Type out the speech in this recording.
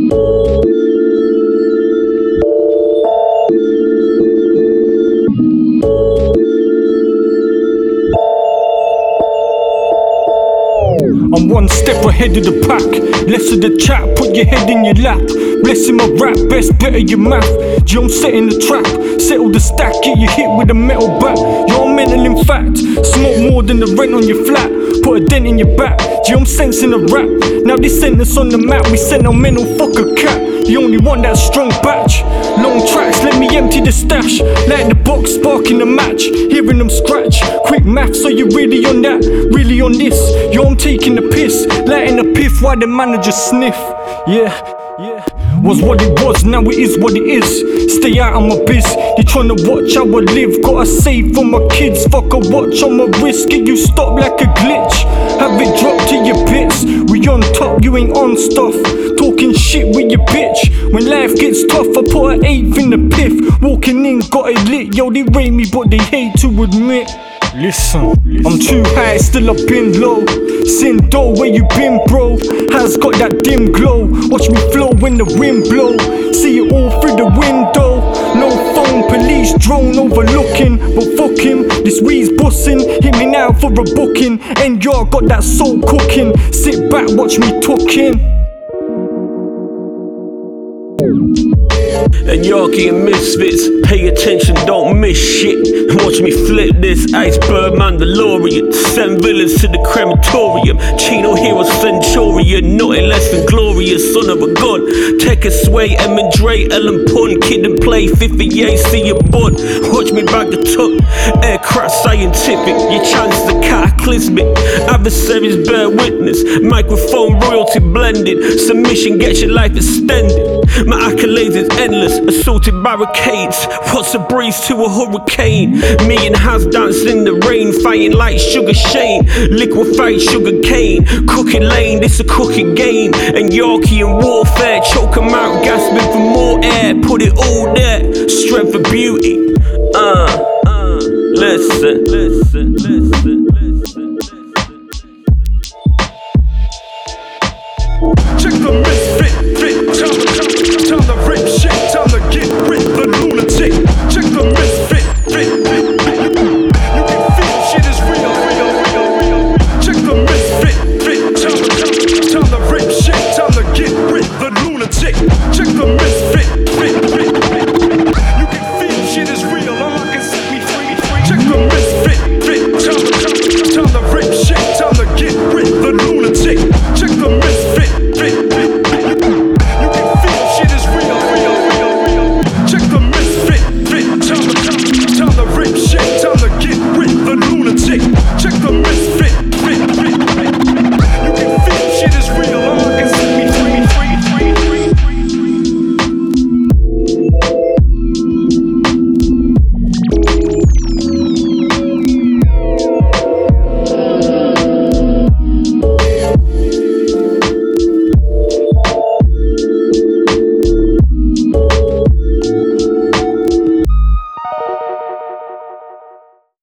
I'm one step ahead of the pack, less of the chat, put your head in your lap. Blessing my rap, best better your math. Yo, I'm setting the trap, settle the stack, get you hit with a metal bat. Yo, I'm mental in fact, smoke more than the rent on your flat. Put a dent in your back, yo, I'm sensing a rap. Now this sentence on the map, we sent no mental, fuck a cat. The only one that's strong batch. Long tracks, let me empty the stash. Light the box, sparking the match. Hearing them scratch. Quick maths, so you really on that? Really on this? Yo, I'm taking the piss. Lighting the piff while the manager sniff. Yeah. Was what it was, now it is what it is. Stay out of my biz. They tryna watch how I live. Gotta save for my kids. Fuck a watch on my wrist. Get you stopped like a glitch. Have it dropped to your bits. We on top, you ain't on stuff. Talking shit with your bitch. When life gets tough, I put an eighth in the piff. Walking in, got it lit. Yo, they rate me, but they hate to admit. Listen, I'm too high, still I've been low. Sindo, where you been, bro? Has got that dim glow. Watch me flow when the wind blow. See it all through the window. No phone, police drone overlooking. But fuck him, this weed's bussin'. Hit me now for a booking. And y'all got that soul cooking. Sit back, watch me talking. And Yorkie and Misfits, pay attention, don't miss shit. Watch me flip this iceberg Mandalorian. Send villains to the crematorium. Chino hero centurion, nothing less than glorious. Son of a gun, Tekka Sway, Emin Dre, Ellen Pun, Kid and Play, 50 see a bud. Watch me bag the tuck, aircraft scientific. Your chances are cataclysmic. Adversaries bear witness. Microphone royalty blended. Submission gets your life extended. My accolades is endless, assaulted barricades. What's a breeze to a hurricane? Me and Haz dancing in the rain, fighting like Sugar Shane. Liquefied sugar cane, cooking lane, this a cooking game. And Yorkie in warfare, choke 'em out, gasping for more air. Put it all there, strength for beauty. Listen. Check the misfit, time to rip shit, time to get rid the lunatic. Check the misfit, you can feel shit is real. Check the misfit, time to rip shit, time to get rid the lunatic. Check the misfit, you can feel shit is real. All I can set me free. Check the misfit, time to rip shit, time to get rid the lunatic. Check the misfit. You can feel shit is real. Check the misfit, time to rip shit, time to get rid the lunatic.